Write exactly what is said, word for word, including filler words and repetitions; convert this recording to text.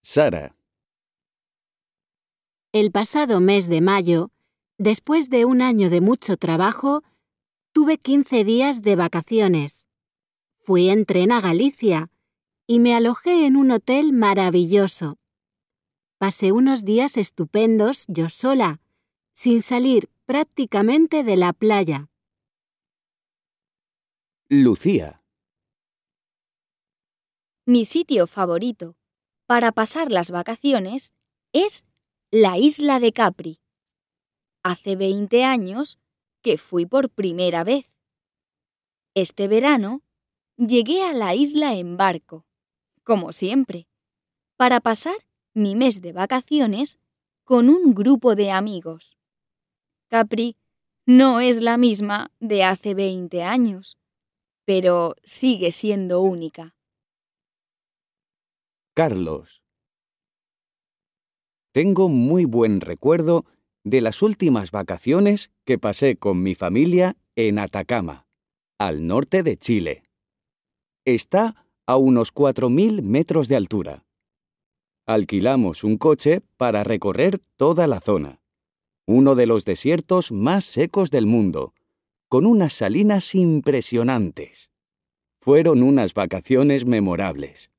Sara. El pasado mes de mayo, después de un año de mucho trabajo, tuve quince días de vacaciones. Fui en tren a Galicia y me alojé en un hotel maravilloso. Pasé unos días estupendos yo sola, sin salir prácticamente de la playa. Lucía. Mi sitio favorito para pasar las vacaciones es la isla de Capri. Hace veinte años que fui por primera vez. Este verano llegué a la isla en barco, como siempre, para pasar mi mes de vacaciones con un grupo de amigos. Capri no es la misma de hace veinte años, pero sigue siendo única. Carlos. Tengo muy buen recuerdo de las últimas vacaciones que pasé con mi familia en Atacama, al norte de Chile. Está a unos cuatro mil metros de altura. Alquilamos un coche para recorrer toda la zona, uno de los desiertos más secos del mundo, con unas salinas impresionantes. Fueron unas vacaciones memorables.